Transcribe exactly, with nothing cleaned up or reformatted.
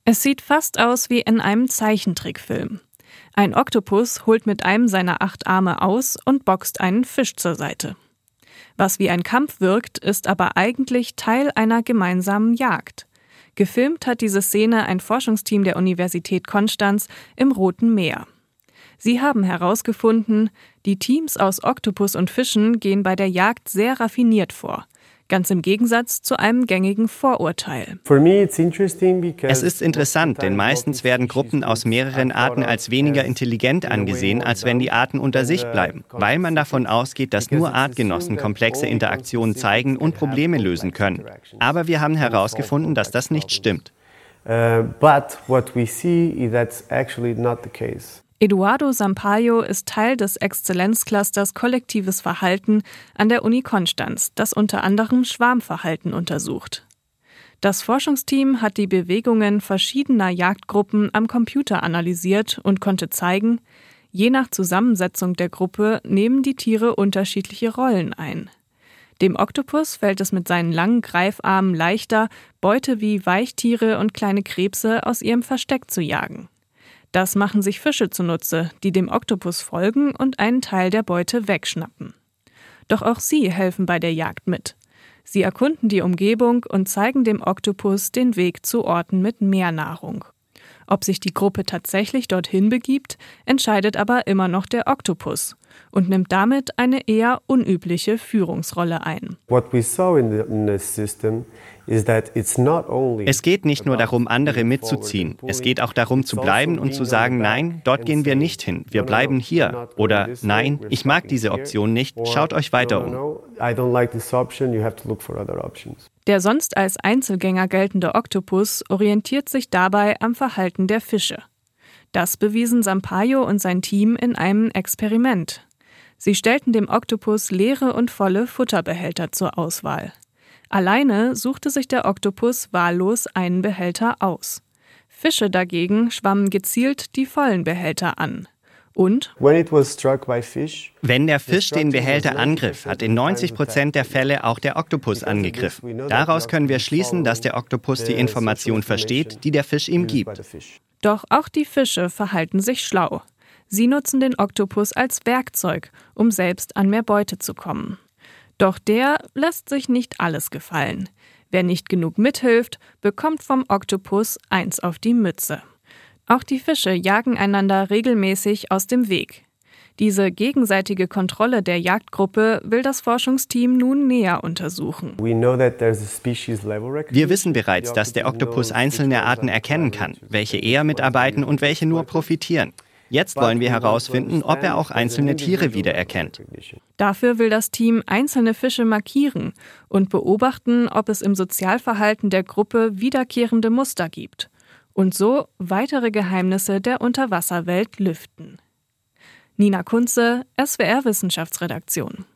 Es sieht fast aus wie in einem Zeichentrickfilm. Ein Oktopus holt mit einem seiner acht Arme aus und boxt einen Fisch zur Seite. Was wie ein Kampf wirkt, ist aber eigentlich Teil einer gemeinsamen Jagd. Gefilmt hat diese Szene ein Forschungsteam der Universität Konstanz im Roten Meer. Sie haben herausgefunden, die Teams aus Oktopus und Fischen gehen bei der Jagd sehr raffiniert vor. Ganz im Gegensatz zu einem gängigen Vorurteil. Es ist interessant, denn meistens werden Gruppen aus mehreren Arten als weniger intelligent angesehen, als wenn die Arten unter sich bleiben, weil man davon ausgeht, dass nur Artgenossen komplexe Interaktionen zeigen und Probleme lösen können. Aber wir haben herausgefunden, dass das nicht stimmt. Eduardo Sampaio ist Teil des Exzellenzclusters Kollektives Verhalten an der Uni Konstanz, das unter anderem Schwarmverhalten untersucht. Das Forschungsteam hat die Bewegungen verschiedener Jagdgruppen am Computer analysiert und konnte zeigen, je nach Zusammensetzung der Gruppe nehmen die Tiere unterschiedliche Rollen ein. Dem Oktopus fällt es mit seinen langen Greifarmen leichter, Beute wie Weichtiere und kleine Krebse aus ihrem Versteck zu jagen. Das machen sich Fische zunutze, die dem Oktopus folgen und einen Teil der Beute wegschnappen. Doch auch sie helfen bei der Jagd mit. Sie erkunden die Umgebung und zeigen dem Oktopus den Weg zu Orten mit mehr Nahrung. Ob sich die Gruppe tatsächlich dorthin begibt, entscheidet aber immer noch der Oktopus und nimmt damit eine eher unübliche Führungsrolle ein. Es geht nicht nur darum, andere mitzuziehen. Es geht auch darum, zu bleiben und zu sagen, nein, dort gehen wir nicht hin, wir bleiben hier. Oder nein, ich mag diese Option nicht, schaut euch weiter um. Der sonst als Einzelgänger geltende Oktopus orientiert sich dabei am Verhalten der Fische. Das bewiesen Sampaio und sein Team in einem Experiment. Sie stellten dem Oktopus leere und volle Futterbehälter zur Auswahl. Alleine suchte sich der Oktopus wahllos einen Behälter aus. Fische dagegen schwammen gezielt die vollen Behälter an. Und wenn der Fisch den Behälter angriff, hat in neunzig Prozent der Fälle auch der Oktopus angegriffen. Daraus können wir schließen, dass der Oktopus die Information versteht, die der Fisch ihm gibt. Doch auch die Fische verhalten sich schlau. Sie nutzen den Oktopus als Werkzeug, um selbst an mehr Beute zu kommen. Doch der lässt sich nicht alles gefallen. Wer nicht genug mithilft, bekommt vom Oktopus eins auf die Mütze. Auch die Fische jagen einander regelmäßig aus dem Weg. Diese gegenseitige Kontrolle der Jagdgruppe will das Forschungsteam nun näher untersuchen. Wir wissen bereits, dass der Oktopus einzelne Arten erkennen kann, welche eher mitarbeiten und welche nur profitieren. Jetzt wollen wir herausfinden, ob er auch einzelne Tiere wiedererkennt. Dafür will das Team einzelne Fische markieren und beobachten, ob es im Sozialverhalten der Gruppe wiederkehrende Muster gibt. Und so weitere Geheimnisse der Unterwasserwelt lüften. Nina Kunze, S W R Wissenschaftsredaktion.